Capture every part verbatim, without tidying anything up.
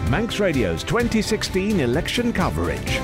Manx Radio's twenty sixteen election coverage.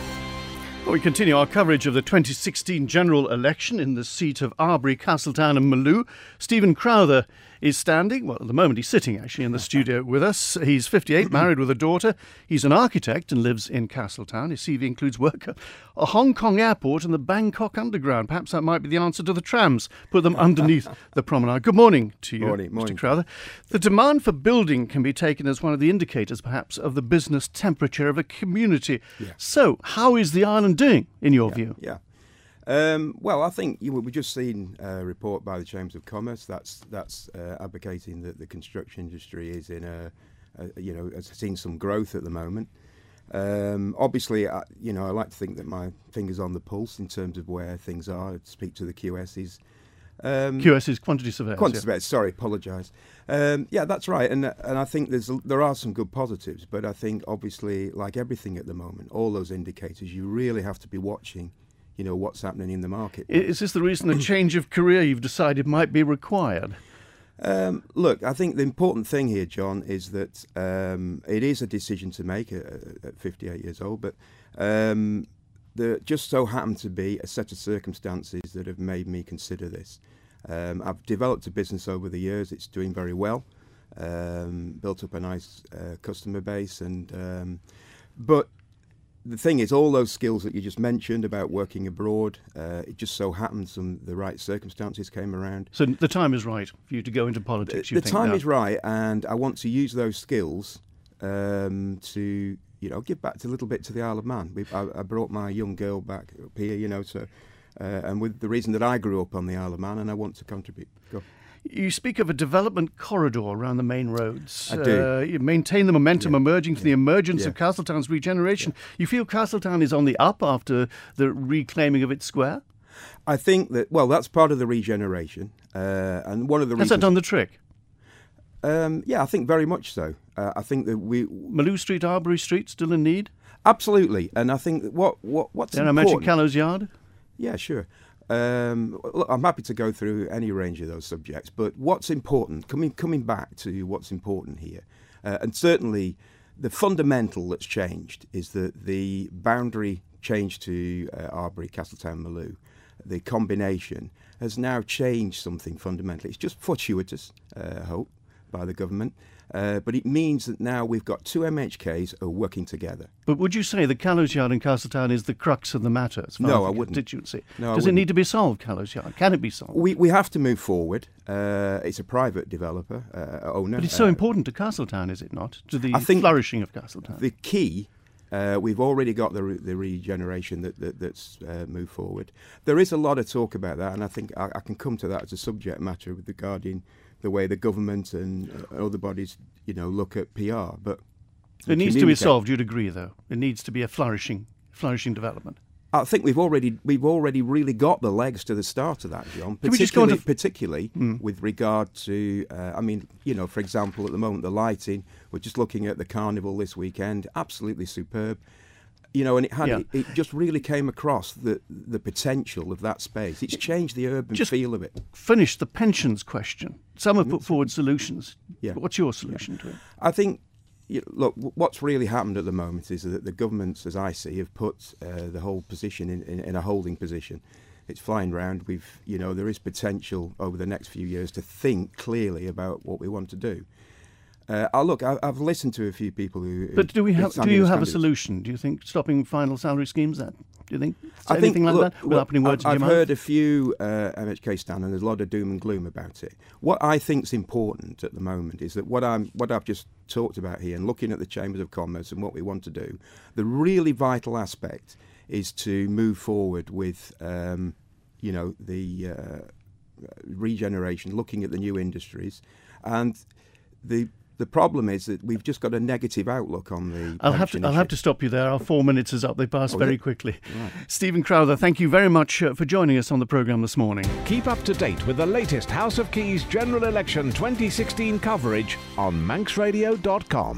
Well, we continue our coverage of the twenty sixteen general election in the seat of Arbury, Castletown and Maloo. Stephen Crowther is standing, well, at the moment he's sitting actually in the studio with us. He's fifty-eight, married with a daughter. He's an architect and lives in Castletown. His C V includes work at a Hong Kong airport and the Bangkok Underground. Perhaps that might be the answer to the trams. Put them underneath the promenade. Good morning to you, morning, morning. Mister Crowther. The demand for building can be taken as one of the indicators, perhaps, of the business temperature of a community. Yeah. So, how is the island doing, in your yeah, view? Yeah. Um, well, I think you know, we've just seen a report by the Chambers of Commerce that's that's uh, advocating that the construction industry is in a, a you know, has seen some growth at the moment. Um, obviously, I, you know, I like to think that my finger's on the pulse in terms of where things are. I'd speak to the Q S's. Um, Q S is quantity surveyors. Quantity yeah. surveyors. Sorry, apologise. Um, yeah, that's right, and and I think there's there are some good positives, but I think obviously, like everything at the moment, all those indicators, you really have to be watching. You know, what's happening in the market. Is this the reason a change of career you've decided might be required? Um, look, I think the important thing here, John, is that um, it is a decision to make at, at fifty-eight years old, but um, there just so happened to be a set of circumstances that have made me consider this. Um, I've developed a business over the years. It's doing very well, um, built up a nice uh, customer base, and um, but the thing is, all those skills that you just mentioned about working abroad, uh, it just so happens some the right circumstances came around. So the time is right for you to go into politics, The, you the think time now? is right, and I want to use those skills um, to, you know, give back a little bit to the Isle of Man. We've, I, I brought my young girl back up here, you know, so uh, and with the reason that I grew up on the Isle of Man, and I want to contribute. Go. You speak of a development corridor around the main roads. I do. Uh, you maintain the momentum Yeah. emerging from Yeah. the emergence Yeah. of Castletown's regeneration. You feel Castletown is on the up after the reclaiming of its square? I think that, well, that's part of the regeneration, uh, and one of the Has reasons. that done the trick? Um, yeah, I think very much so. Uh, I think that we Maloo Street, Arbury Street, still in need? absolutely, and I think that what what what's Then I important. mentioned Callows Yard. Yeah, sure. Um, look, I'm happy to go through any range of those subjects, but what's important, coming coming back to what's important here, uh, and certainly the fundamental that's changed is that the boundary change to uh, Arbury, Castletown, Maloo, the combination has now changed something fundamentally. It's just fortuitous, uh, I hope, by the government. Uh, but it means that now we've got two M H Ks are working together. But would you say the Callows Yard in Castletown is the crux of the matter as far No, as I the wouldn't. constituency? No, I Does it wouldn't. need to be solved, Callows Yard? Can it be solved? We we have to move forward. Uh, it's a private developer, uh, owner. But it's so uh, important to Castletown, is it not? To the I think flourishing of Castletown. The key, uh, we've already got the re- the regeneration that, that that's uh, moved forward. There is a lot of talk about that, and I think I, I can come to that as a subject matter with regarding the way the government and uh, other bodies, you know, look at P R. But It needs to be communicate- solved, you'd agree, though. It needs to be a flourishing, flourishing development. I think we've already we've already really got the legs to the start of that, John. Can we just go Particularly, into- particularly Mm. with regard to, uh, I mean, you know, for example, at the moment the lighting. We're just looking at the carnival this weekend. Absolutely superb. You know, and it had Yeah. it, it just really came across the the potential of that space. It's changed the urban Just- feel of it. Finish the pensions question. Some have put forward solutions. Yeah. What's your solution to it? I think, you know, look, w- what's really happened at the moment is that the governments, as I see, have put uh, the whole position in, in, in a holding position. It's flying round. We've, you know, there is potential over the next few years to think clearly about what we want to do. Uh, oh, look, I, I've listened to a few people who. But do we who have? stand Do in you as have a candidates. solution? Do you think stopping final salary schemes? That do you think I think anything like look, that without look, putting words I've, in I've your heard mouth? a few uh, M H K stand, and there's a lot of doom and gloom about it. What I think's important at the moment is that what I'm, what I've just talked about here, and looking at the Chambers of Commerce and what we want to do, the really vital aspect is to move forward with, um, you know, the uh, regeneration, looking at the new industries, and the. The problem is that we've just got a negative outlook on the. I'll have to. pension I'll have issue. to stop you there. Our four minutes is up. They pass Oh, is very it? quickly. Right. Stephen Crowther, thank you very much uh, for joining us on the programme this morning. Keep up to date with the latest House of Keys General Election twenty sixteen coverage on manx radio dot com.